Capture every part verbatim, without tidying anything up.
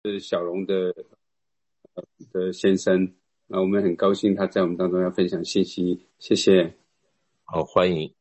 是小龙的呃的先生，啊，我们很高兴他在我们当中要分享信息，谢谢。 好，欢迎。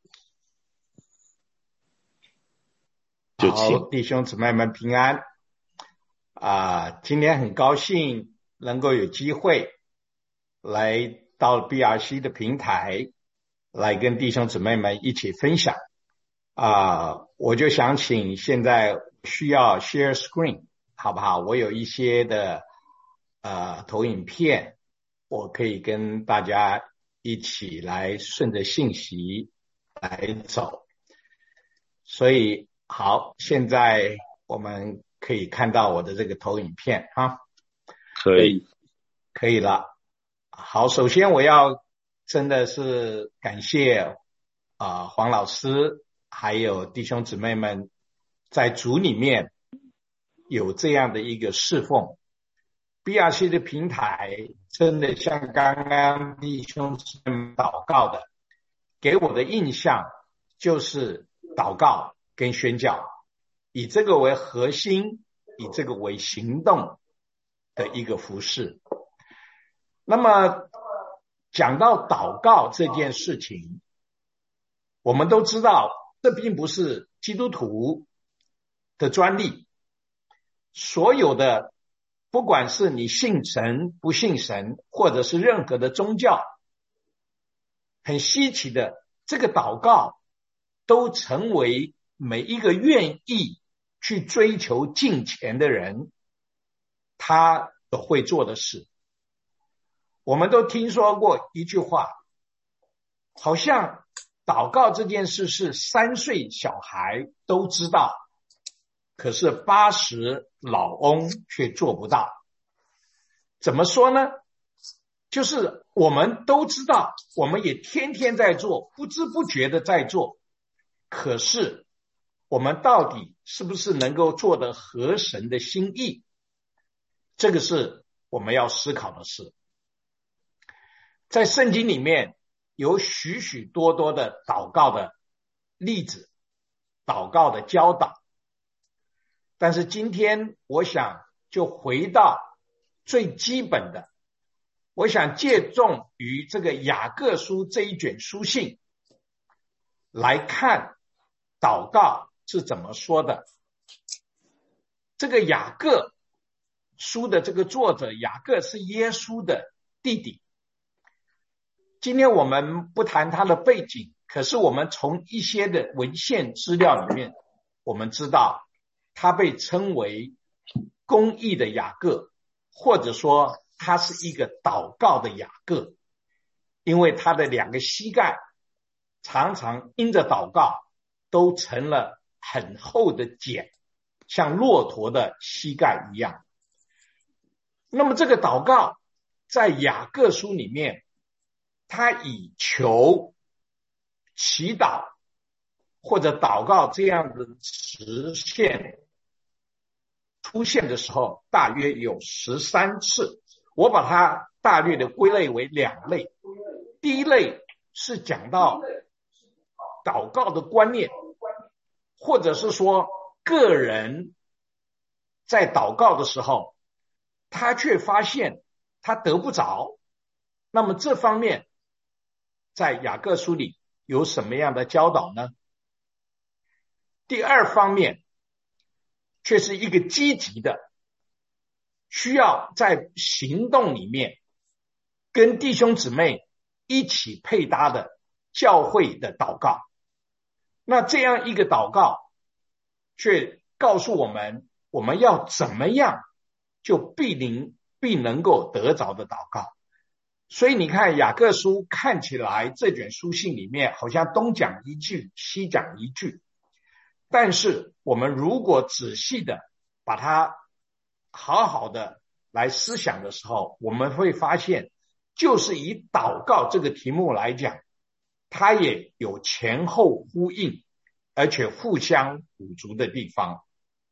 就请。 好，弟兄姊妹们平安啊！今天很高兴能够有机会来到 B R C 的平台，来跟弟兄姊妹们一起分享啊！我就想请现在需要 share screen 好不好？我有一些的呃投影片，我可以跟大家一起来顺着信息来走，所以好，现在我们可以看到我的这个投影片啊， 可以， 可以了。好，首先我要真的是感谢啊、呃、黄老师还有弟兄姊妹们在主里面有这样的一个侍奉。B R C 的平台真的像刚刚弟兄姊妹们祷告的，给我的印象就是祷告跟宣教，以这个为核心，以这个为行动的一个服事。那么讲到祷告这件事情，我们都知道这并不是基督徒的专利，所有的不管是你信神不信神，或者是任何的宗教，很稀奇的，这个祷告都成为每一个愿意去追求敬虔的人他所会做的事。我们都听说过一句话，好像祷告这件事是三岁小孩都知道，可是八十老翁却做不到。怎么说呢？就是我们都知道，我们也天天在做，不知不觉的在做，可是我们到底是不是能够做得合神的心意？这个是我们要思考的事。在圣经里面有许许多多的祷告的例子，祷告的教导，但是今天我想就回到最基本的，我想借重于这个雅各书这一卷书信来看祷告是怎么说的。这个雅各书的这个作者雅各是耶稣的弟弟，今天我们不谈他的背景，可是我们从一些的文献资料里面，我们知道他被称为公义的雅各，或者说他是一个祷告的雅各，因为他的两个膝盖常常因着祷告都成了很厚的茧，像骆驼的膝盖一样。那么这个祷告在雅各书里面，他以求、祈祷或者祷告这样的词现出现的时候，大约有十三次。我把它大略的归类为两类。第一类是讲到祷告的观念，或者是说个人在祷告的时候，他却发现他得不着。那么这方面在雅各书里有什么样的教导呢？第二方面却是一个积极的，需要在行动里面跟弟兄姊妹一起配搭的教会的祷告。那这样一个祷告却告诉我们，我们要怎么样就必能必能够得着的祷告。所以你看雅各书看起来这卷书信里面好像东讲一句西讲一句，但是我们如果仔细的把它好好的来思想的时候，我们会发现就是以祷告这个题目来讲，它也有前后呼应而且互相补足的地方。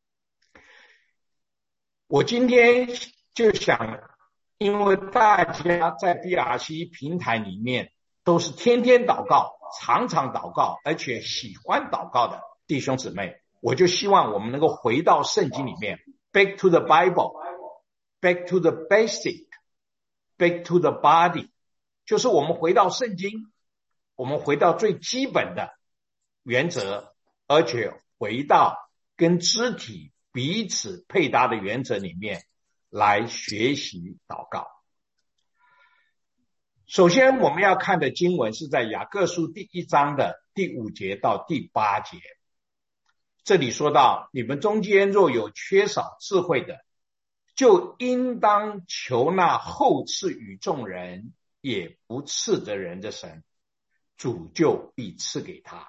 我今天就想，因为大家在 B R C 平台里面都是天天祷告、常常祷告而且喜欢祷告的弟兄姊妹，我就希望我们能够回到圣经里面 Back to the Bible， back to the basic, back to the body， 就是我们回到圣经，我们回到最基本的原则，而且回到跟肢体彼此配搭的原则里面来学习祷告。首先我们要看的经文是在雅各书第一章的第五节到第八节，这里说到，你们中间若有缺少智慧的，就应当求那厚赐与众人也不赐责人的神，主就必赐给他。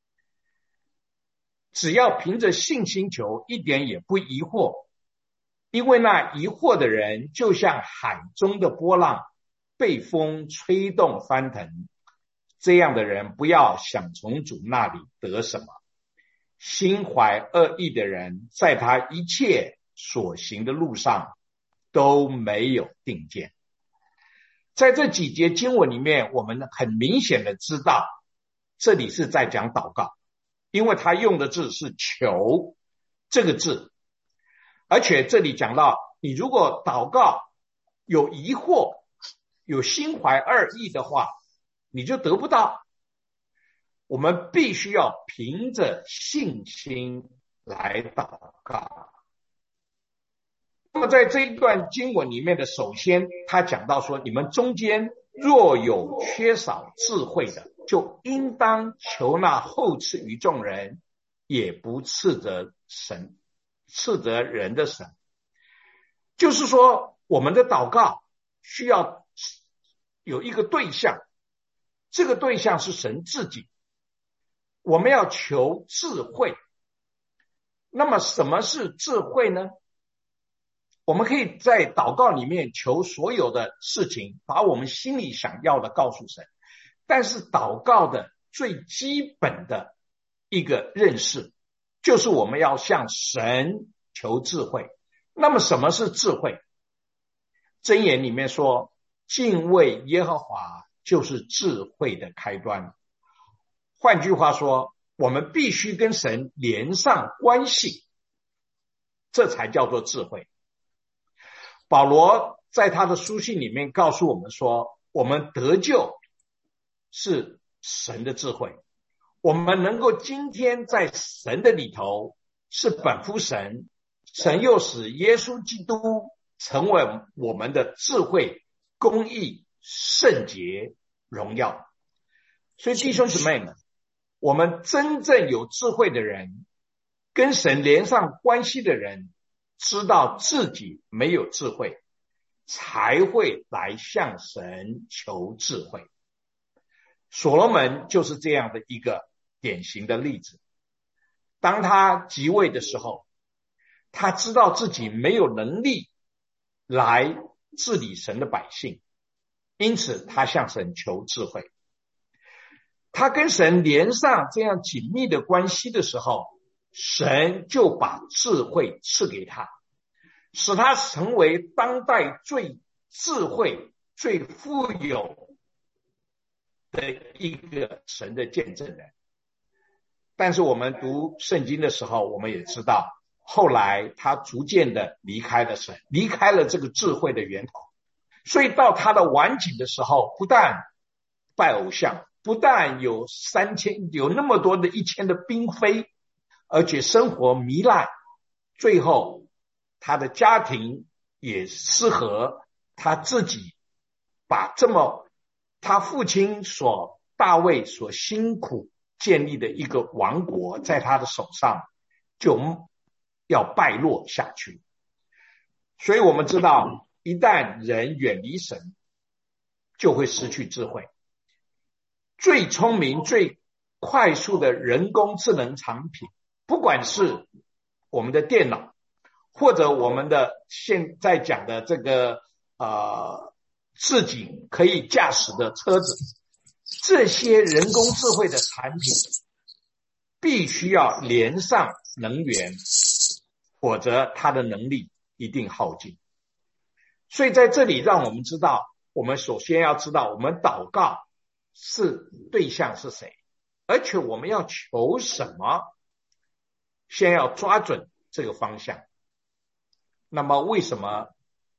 只要凭着信心求，一点也不疑惑，因为那疑惑的人就像海中的波浪，被风吹动翻腾。这样的人不要想从主那里得什么。心怀恶意的人，在他一切所行的路上都没有定见。在这几节经文里面，我们很明显的知道，这里是在讲祷告，因为他用的字是求这个字，而且这里讲到，你如果祷告有疑惑，有心怀二意的话，你就得不到。我们必须要凭着信心来祷告。那么在这一段经文里面的，首先他讲到说，你们中间若有缺少智慧的，就应当求那厚赐于众人也不斥责神斥责人的神。就是说，我们的祷告需要有一个对象，这个对象是神自己。我们要求智慧。那么什么是智慧呢？我们可以在祷告里面求所有的事情，把我们心里想要的告诉神，但是祷告的最基本的一个认识，就是我们要向神求智慧。那么什么是智慧？箴言里面说，敬畏耶和华就是智慧的开端。换句话说，我们必须跟神连上关系，这才叫做智慧。保罗在他的书信里面告诉我们说，我们得救是神的智慧，我们能够今天在神的里头是本乎神，神又使耶稣基督成为我们的智慧、公义、圣洁、荣耀。所以弟兄姊妹们，我们真正有智慧的人，跟神连上关系的人，知道自己没有智慧，才会来向神求智慧。所罗门就是这样的一个典型的例子。当他即位的时候，他知道自己没有能力来治理神的百姓，因此他向神求智慧。他跟神连上这样紧密的关系的时候，神就把智慧赐给他，使他成为当代最智慧、最富有的一个神的见证人。但是我们读圣经的时候，我们也知道，后来他逐渐的离开了神，离开了这个智慧的源头。所以到他的晚景的时候，不但拜偶像，不但有三千有那么多的一千的嫔妃，而且生活糜烂，最后他的家庭也失和，他自己把这么他父亲所大卫所辛苦建立的一个王国，在他的手上就要败落下去。所以我们知道，一旦人远离神，就会失去智慧。最聪明、最快速的人工智能产品，不管是我们的电脑，或者我们的现在讲的这个呃自己可以驾驶的车子，这些人工智慧的产品必须要连上能源，否则它的能力一定耗尽。所以在这里让我们知道，我们首先要知道我们祷告是对象是谁，而且我们要求什么，先要抓准这个方向。那么为什么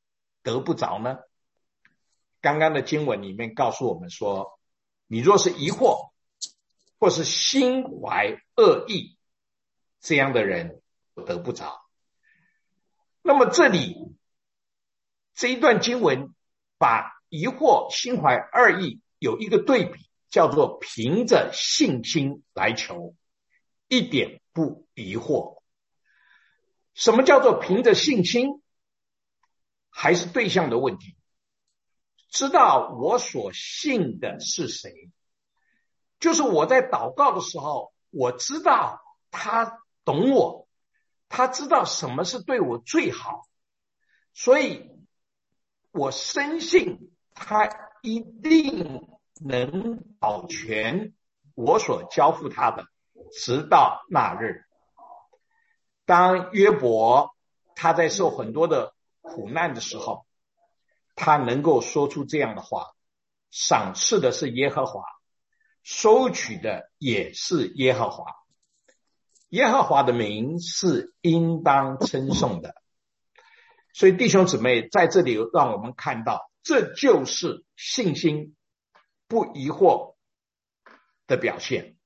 得不着呢？刚刚的经文里面告诉我们说，你若是疑惑或是心怀恶意，这样的人得不着。那么这里这一段经文把疑惑、心怀恶意有一个对比，叫做凭着信心来求，一点不疑惑。什么叫做凭着信心？还是对象的问题。知道我所信的是谁，就是我在祷告的时候，我知道他懂我，他知道什么是对我最好，所以我深信他一定能保全我所交付他的，直到那日。当约伯他在受很多的苦难的时候，他能够说出这样的话，赏赐的是耶和华，收取的也是耶和华，耶和华的名是应当称颂的。所以弟兄姊妹，在这里让我们看到，这就是信心不疑惑的表现。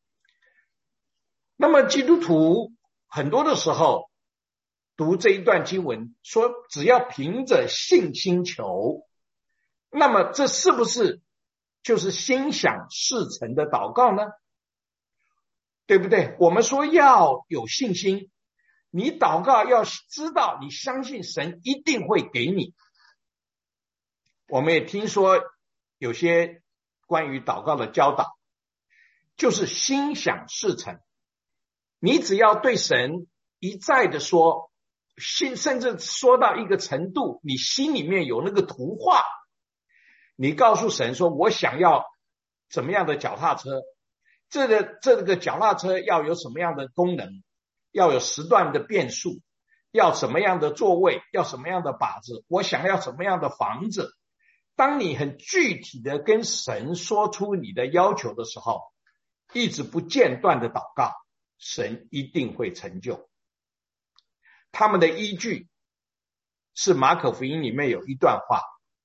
那么基督徒很多的时候读这一段经文说，只要凭着信心求，那么这是不是就是心想事成的祷告呢？对不对？我们说要有信心，你祷告要知道，你相信神一定会给你。我们也听说有些关于祷告的教导，就是心想事成。你只要对神一再的说，心甚至说到一个程度，你心里面有那个图画，你告诉神说，我想要怎么样的脚踏车，这个这个脚踏车要有什么样的功能，要有时段的变速，要什么样的座位，要什么样的把子，我想要什么样的房子。当你很具体的跟神说出你的要求的时候，一直不间断的祷告，神一定会成就。他们的依据是马可福音里面有一段话，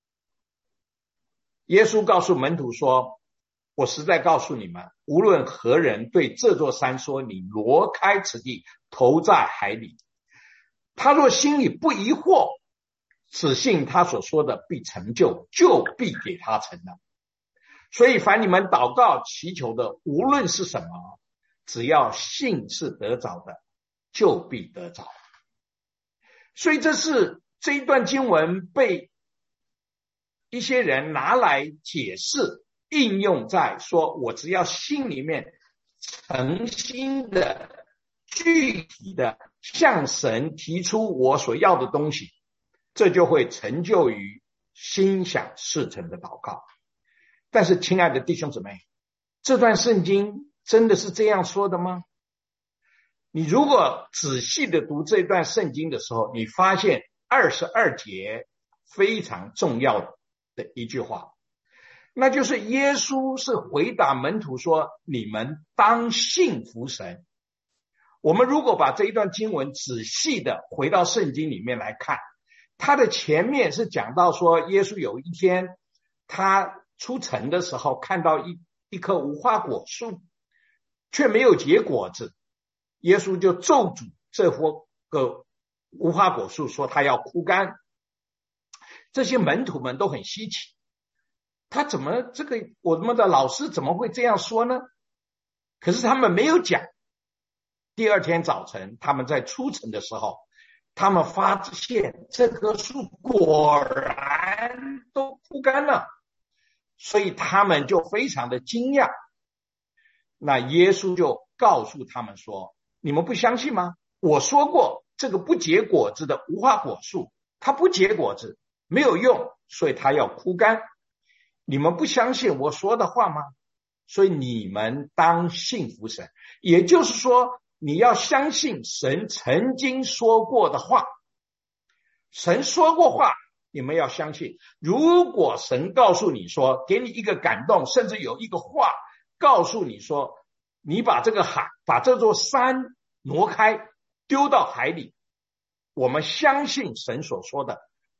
耶稣告诉门徒说，我实在告诉你们，无论何人对这座山说，你挪开此地，投在海里，他若心里不疑惑，只信他所说的必成就，就必给他成了。所以凡你们祷告祈求的，无论是什么，只要信是得着的，就必得着。所以这是这一段经文被一些人拿来解释，应用在说，我只要心里面诚心的具体的向神提出我所要的东西，这就会成就于心想事成的祷告。但是亲爱的弟兄姊妹，这段圣经真的是这样说的吗？你如果仔细的读这段圣经的时候，你发现二十二节非常重要的一句话，那就是耶稣是回答门徒说，你们当信服神。我们如果把这一段经文仔细的回到圣经里面来看，他的前面是讲到说，耶稣有一天他出城的时候，看到一一棵无花果树却没有结果子，耶稣就咒诅这个无花果树，说他要枯干。这些门徒们都很稀奇，他怎么这个我们的老师怎么会这样说呢？可是他们没有讲。第二天早晨他们在出城的时候，他们发现这棵树果然都枯干了，所以他们就非常的惊讶。那耶稣就告诉他们说，你们不相信吗？我说过，这个不结果子的无花果树，它不结果子没有用，所以它要枯干。你们不相信我说的话吗？所以你们当信服神。也就是说，你要相信神曾经说过的话。神说过话，你们要相信。如果神告诉你说，给你一个感动，甚至有一个话告诉你说，你把这个海，把这座山挪开，丢到海里，我们相信神所说的，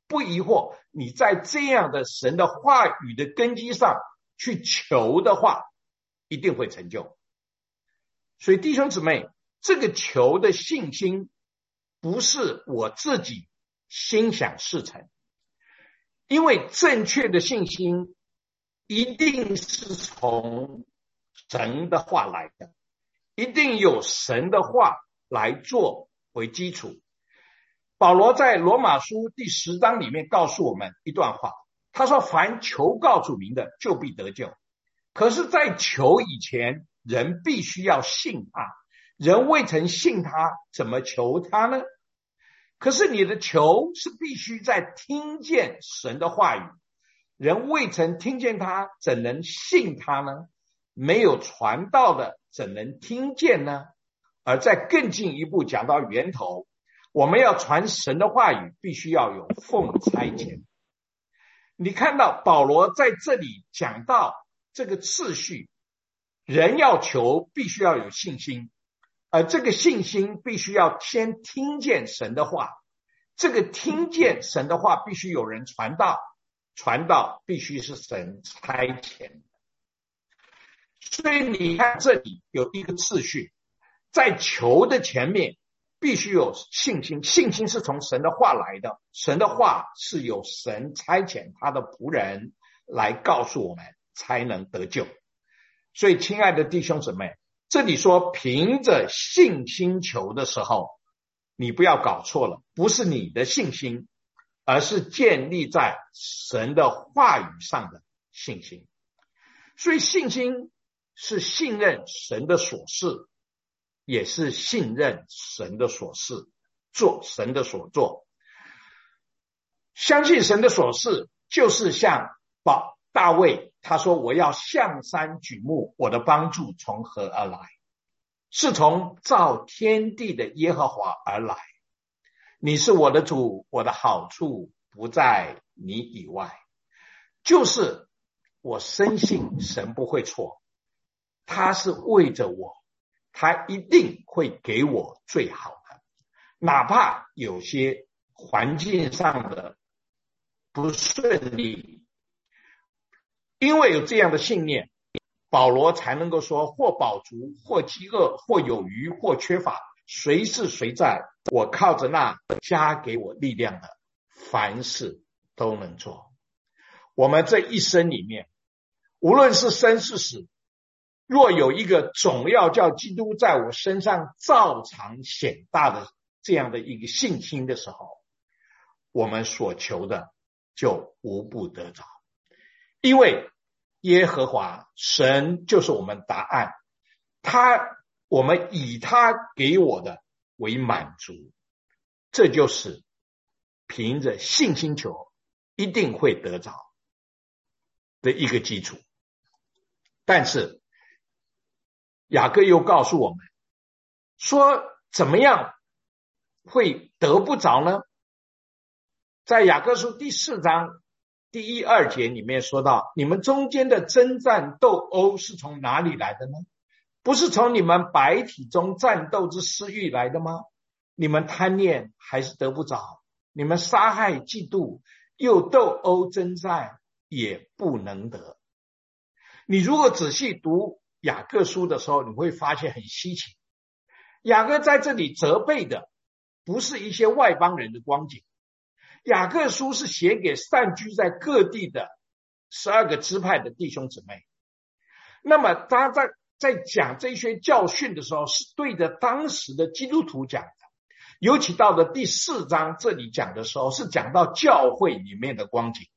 不疑惑，你在这样的神的话语的根基上去求的话，一定会成就。所以弟兄姊妹，这个求的信心不是我自己心想事成，因为正确的信心一定是从神的话来的，一定有神的话来做为基础。保罗在罗马书第十章里面告诉我们一段话，他说凡求告主名的就必得救。可是在求以前，人必须要信他，人未曾信他，怎么求他呢？可是你的求是必须在听见神的话语，人未曾听见他，怎能信他呢？没有传道的，怎能听见呢？而再更进一步讲到源头，我们要传神的话语，必须要有奉差遣。你看到保罗在这里讲到这个次序，人要求必须要有信心，而这个信心必须要先听见神的话，这个听见神的话必须有人传道，传道必须是神差遣。所以你看这里有一个次序，在求的前面必须有信心，信心是从神的话来的，神的话是由神差遣他的仆人来告诉我们，才能得救。所以亲爱的弟兄姊妹，这里说凭着信心求的时候，你不要搞错了，不是你的信心，而是建立在神的话语上的信心。所以信心是信任神的所事，也是信任神的所事，做神的所做。相信神的所事，就是像大卫他说，我要向山举目，我的帮助从何而来？是从造天地的耶和华而来。你是我的主，我的好处不在你以外。就是我深信神不会错，他是为着我，他一定会给我最好的，哪怕有些环境上的不顺利。因为有这样的信念，保罗才能够说，或饱足，或饥饿，或有余，或缺乏，谁是谁在，我靠着那加给我力量的，凡事都能做。我们这一生里面，无论是生是死，若有一个总要叫基督在我身上照常显大的这样的一个信心的时候，我们所求的就无不得着。因为耶和华神就是我们答案，他我们以他给我的为满足，这就是凭着信心求一定会得着的一个基础。但是雅各又告诉我们说，怎么样会得不着呢？在雅各书第四章第一二节里面说到，你们中间的征战斗殴是从哪里来的呢？不是从你们百体中战斗之私欲来的吗？你们贪念还是得不着，你们杀害嫉妒又斗殴征战也不能得。你如果仔细读雅各书的时候，你会发现很稀奇，雅各在这里责备的不是一些外邦人的光景，雅各书是写给散居在各地的十二个支派的弟兄姊妹。那么他在在讲这些教训的时候，是对着当时的基督徒讲的。尤其到了第四章这里讲的时候，是讲到教会里面的光景。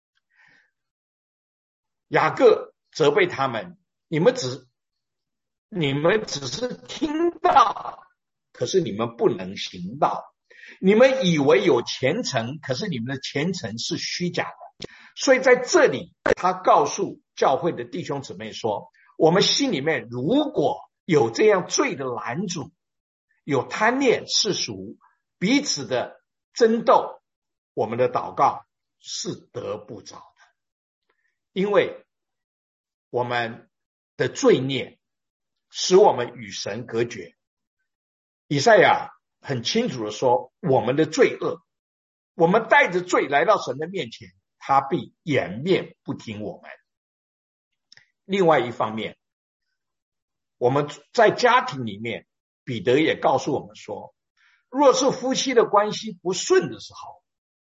雅各责备他们，你们只你们只是听到，可是你们不能行道。你们以为有虔诚，可是你们的虔诚是虚假的。所以在这里他告诉教会的弟兄姊妹说，我们心里面如果有这样罪的拦阻，有贪恋世俗，彼此的争斗，我们的祷告是得不着的。因为我们的罪孽使我们与神隔绝。以赛亚很清楚的说，我们的罪恶我们带着罪来到神的面前，他必掩面不听我们。另外一方面，我们在家庭里面，彼得也告诉我们说，若是夫妻的关系不顺的时候，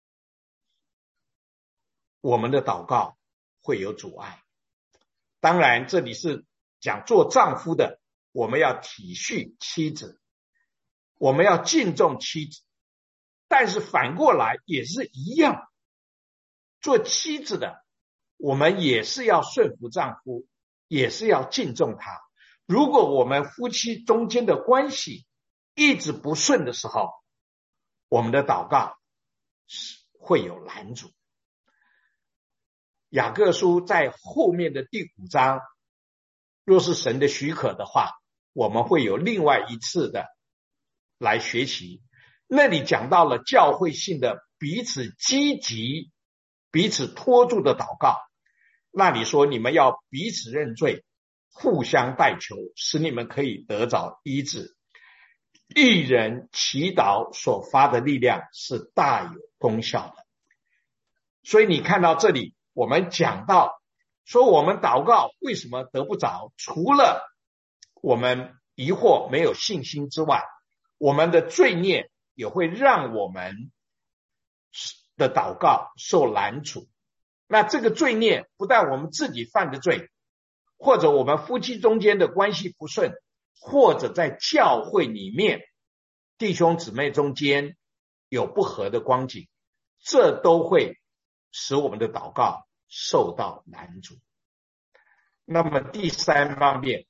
我们的祷告会有阻碍。当然这里是讲做丈夫的，我们要体恤妻子，我们要敬重妻子，但是反过来也是一样，做妻子的我们也是要顺服丈夫，也是要敬重他。如果我们夫妻中间的关系一直不顺的时候，我们的祷告会有拦阻。雅各书在后面的第五章，若是神的许可的话，我们会有另外一次的来学习。那里讲到了教会性的彼此积极、彼此托住的祷告。那里说你们要彼此认罪，互相代求，使你们可以得着医治。一人祈祷所发的力量是大有功效的。所以你看到这里，我们讲到说我们祷告为什么得不着，除了我们疑惑没有信心之外，我们的罪孽也会让我们的祷告受拦阻。那这个罪孽不但我们自己犯的罪，或者我们夫妻中间的关系不顺，或者在教会里面弟兄姊妹中间有不和的光景，这都会使我们的祷告受到拦阻。那么第三方面，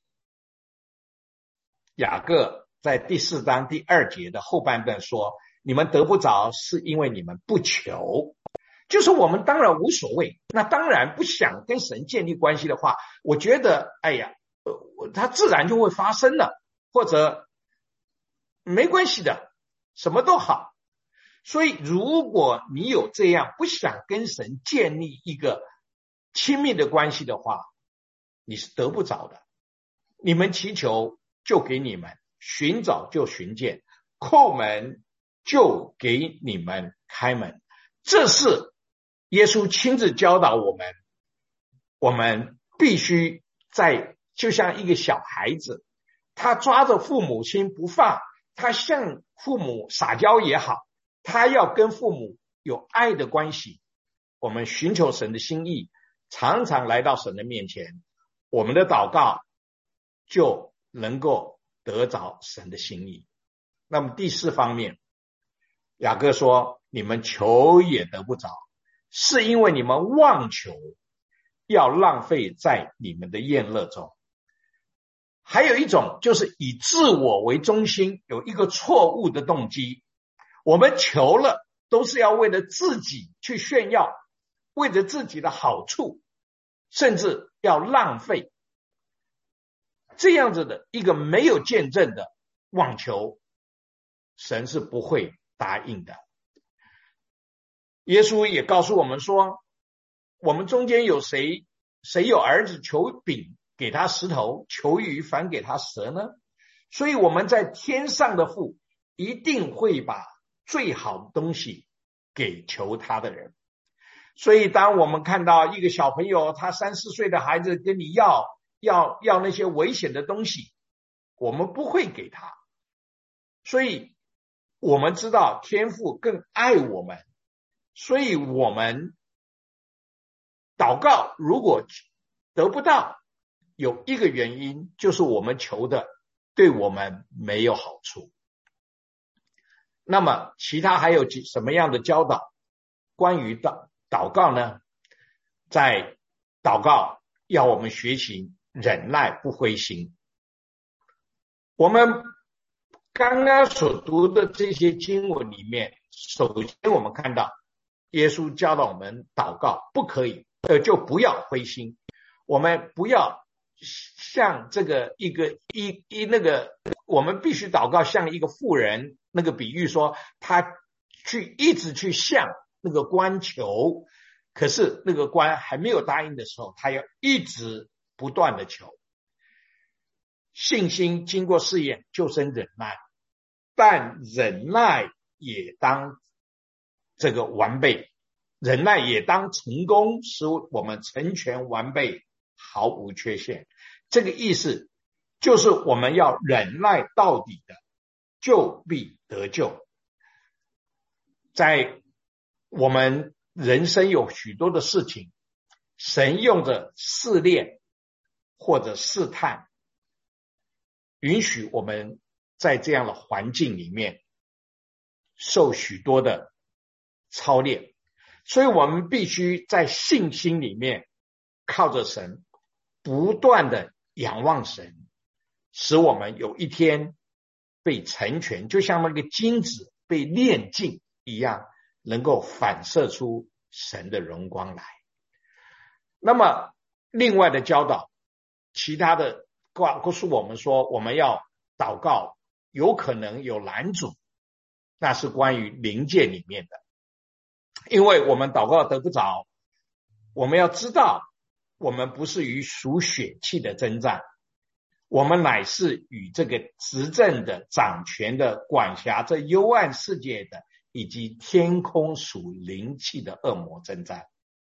雅各在第四章第二节的后半段说，你们得不着是因为你们不求。就是我们当然无所谓，那当然不想跟神建立关系的话，我觉得哎呀，它自然就会发生了，或者没关系的，什么都好。所以如果你有这样不想跟神建立一个亲密的关系的话，你是得不着的。你们祈求就给你们，寻找就寻见，叩门就给你们开门。这是耶稣亲自教导我们，我们必须在就像一个小孩子，他抓着父母亲不放，他向父母撒娇也好，他要跟父母有爱的关系。我们寻求神的心意，常常来到神的面前，我们的祷告就能够得着神的心意。那么第四方面，雅各说你们求也得不着，是因为你们妄求，要浪费在你们的宴乐中。还有一种就是以自我为中心，有一个错误的动机，我们求了都是要为了自己去炫耀，为了自己的好处，甚至要浪费。这样子的一个没有见证的妄求，神是不会答应的。耶稣也告诉我们说，我们中间有谁谁有儿子求饼给他石头，求鱼反给他蛇呢？所以我们在天上的父一定会把最好的东西给求他的人。所以当我们看到一个小朋友，他三四岁的孩子跟你要要要那些危险的东西，我们不会给他。所以我们知道天父更爱我们，所以我们祷告如果得不到，有一个原因就是我们求的对我们没有好处。那么其他还有什么样的教导关于祷祷告呢？在祷告要我们学习忍耐不灰心。我们刚刚所读的这些经文里面，首先我们看到耶稣教导我们祷告不可以呃，就不要灰心。我们不要像这个一个一一那个，我们必须祷告像一个妇人那个比喻说，他去一直去向那个官求，可是那个官还没有答应的时候，他要一直不断的求。信心经过试验就生忍耐，但忍耐也当这个完备，忍耐也当成功，使我们成全完备，毫无缺陷。这个意思就是我们要忍耐到底的，就必得救。在我们人生有许多的事情，神用着试炼或者试探，允许我们在这样的环境里面受许多的操练，所以我们必须在信心里面靠着神，不断的仰望神，使我们有一天被成全，就像那个金子被炼净一样，能够反射出神的荣光来。那么另外的教导，其他的告诉我们说，我们要祷告，有可能有拦阻，那是关于灵界里面的。因为我们祷告得不着，我们要知道我们不是与属血气的征战，我们乃是与这个执政的、掌权的、管辖这幽暗世界的以及天空属灵气的恶魔征战。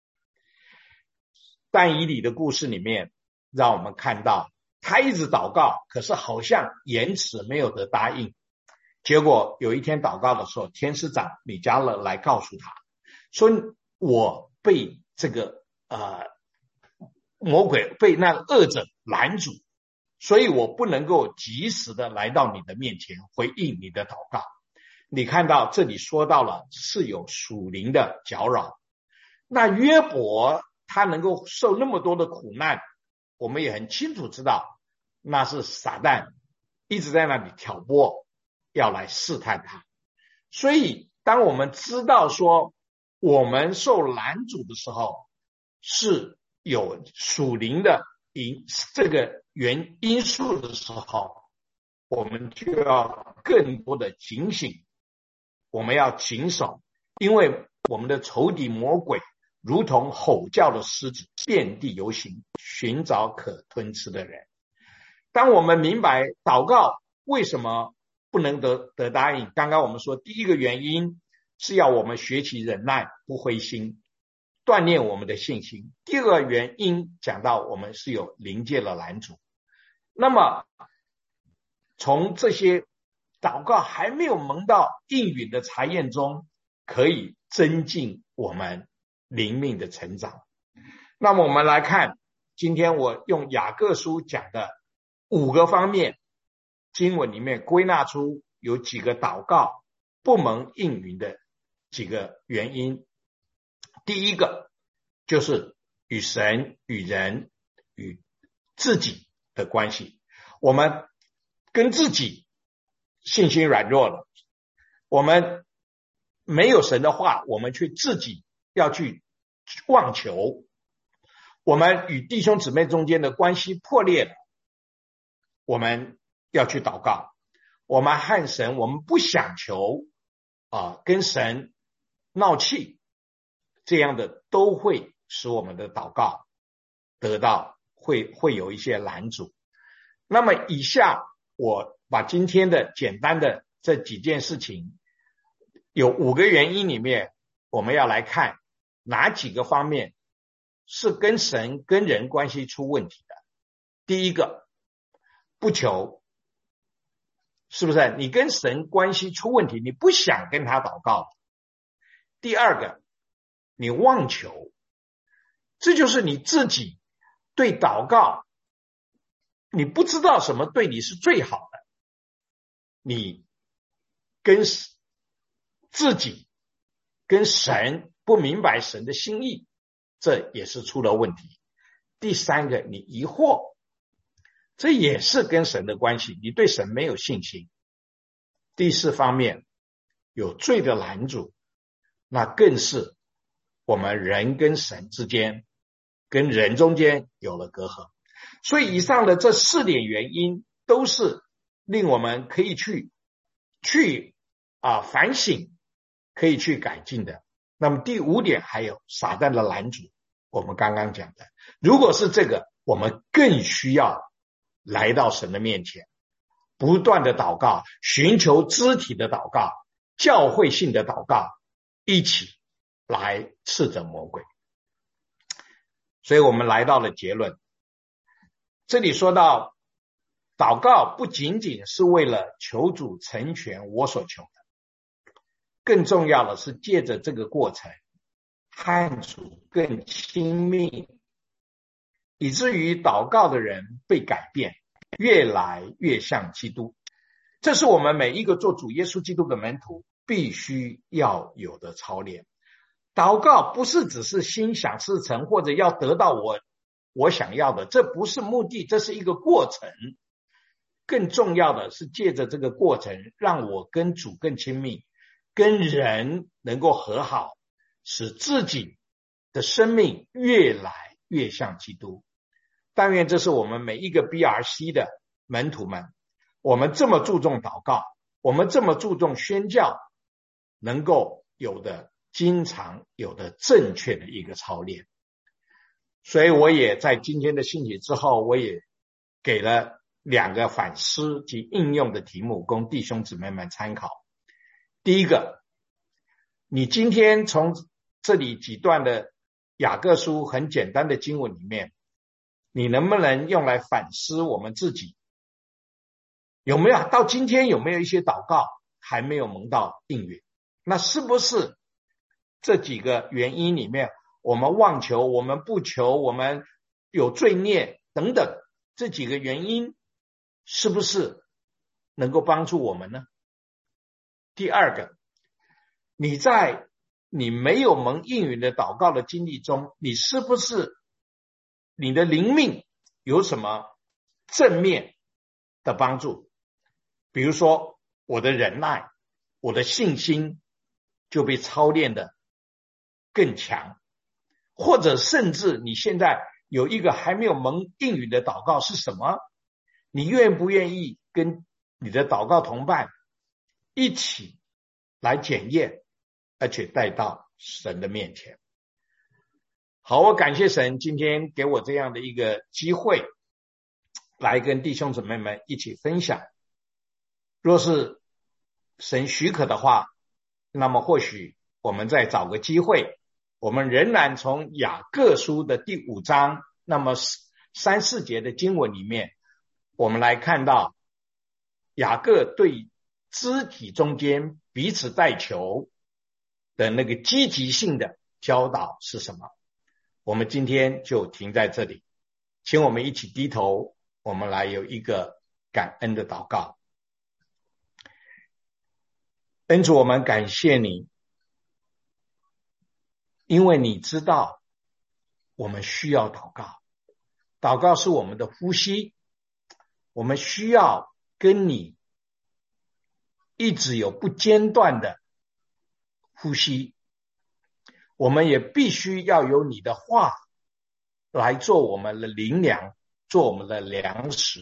但以理的故事里面让我们看到，他一直祷告，可是好像延迟没有得答应。结果有一天祷告的时候，天使长米迦勒来告诉他说，我被这个呃魔鬼被那个恶者拦阻，所以我不能够及时的来到你的面前回应你的祷告。你看到这里说到了是有属灵的搅扰。那约伯他能够受那么多的苦难，我们也很清楚知道，那是撒旦一直在那里挑拨，要来试探他。所以当我们知道说我们受拦阻的时候，是有属灵的因这个原因素的时候，我们就要更多的警醒，我们要谨守，因为我们的仇敌魔鬼如同吼叫的狮子，遍地游行，寻找可吞吃的人。当我们明白祷告为什么不能得得答应，刚刚我们说第一个原因是要我们学习忍耐，不灰心，锻炼我们的信心。第二个原因讲到我们是有灵界的拦阻。那么从这些祷告还没有蒙到应允的查验中，可以增进我们灵命的成长。那么我们来看，今天我用雅各书讲的五个方面，经文里面归纳出有几个祷告不蒙应允的几个原因。第一个就是与神、与人、与自己的关系。我们跟自己信心软弱了，我们没有神的话，我们却自己要去妄求，我们与弟兄姊妹中间的关系破裂了，我们要去祷告。我们和神，我们不想求啊，跟神闹气，这样的都会使我们的祷告得到会会有一些拦阻。那么以下我把今天的简单的这几件事情，有五个原因里面，我们要来看哪几个方面是跟神跟人关系出问题的。第一个，不求，是不是你跟神关系出问题，你不想跟他祷告。第二个，你妄求，这就是你自己对祷告，你不知道什么对你是最好的，你跟自己跟神不明白神的心意，这也是出了问题。第三个，你疑惑，这也是跟神的关系，你对神没有信心。第四方面，有罪的拦阻，那更是我们人跟神之间跟人中间有了隔阂。所以以上的这四点原因都是令我们可以去去啊反省，可以去改进的。那么第五点还有撒旦的拦阻，我们刚刚讲的，如果是这个，我们更需要来到神的面前，不断的祷告，寻求肢体的祷告，教会性的祷告， 一起来斥责魔鬼。所以我们来到了结论，这里说到祷告不仅仅是为了求主成全我所求的，更重要的是借着这个过程和主更亲密，以至于祷告的人被改变，越来越像基督。这是我们每一个做主耶稣基督的门徒必须要有的操练。祷告不是只是心想事成，或者要得到我我想要的，这不是目的，这是一个过程。更重要的是借着这个过程，让我跟主更亲密，跟人能够和好，使自己的生命越来越像基督。但愿这是我们每一个 B R C 的门徒们，我们这么注重祷告，我们这么注重宣教，能够有的经常有的正确的一个操练。所以我也在今天的信息之后，我也给了两个反思及应用的题目供弟兄姊妹们参考。第一个，你今天从这里几段的雅各书很简单的经文里面，你能不能用来反思我们自己，有没有到今天有没有一些祷告还没有蒙到应允？那是不是这几个原因里面，我们妄求，我们不求，我们有罪孽等等，这几个原因是不是能够帮助我们呢？第二个，你在你没有蒙应允的祷告的经历中，你是不是你的灵命有什么正面的帮助？比如说我的忍耐，我的信心就被操练的更强，或者甚至你现在有一个还没有蒙应允的祷告是什么？你愿不愿意跟你的祷告同伴一起来检验，而且带到神的面前？好，我感谢神今天给我这样的一个机会，来跟弟兄姊妹们一起分享。若是神许可的话，那么或许我们再找个机会，我们仍然从雅各书的第五章那么三四节的经文里面，我们来看到雅各对肢体中间彼此代求的那个积极性的教导是什么。我们今天就停在这里，请我们一起低头，我们来有一个感恩的祷告。恩主，我们感谢你，因为你知道我们需要祷告，祷告是我们的呼吸，我们需要跟你一直有不间断的呼吸，我们也必须要有你的话来做我们的灵粮，做我们的粮食。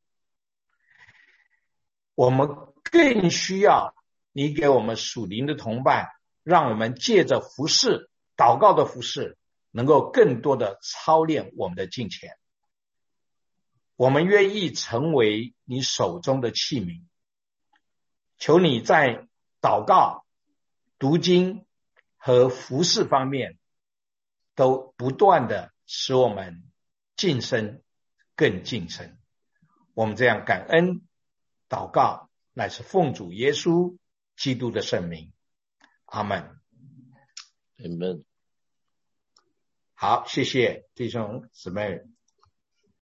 我们更需要你给我们属灵的同伴，让我们借着服事，祷告的服事，能够更多的操练我们的敬虔。我们愿意成为你手中的器皿，求你在祷告、读经和服事方面都不断的使我们晋升更晋升。我们这样感恩祷告，乃是奉主耶稣基督的圣名，阿们。 阿们。 好，谢谢弟兄姊妹。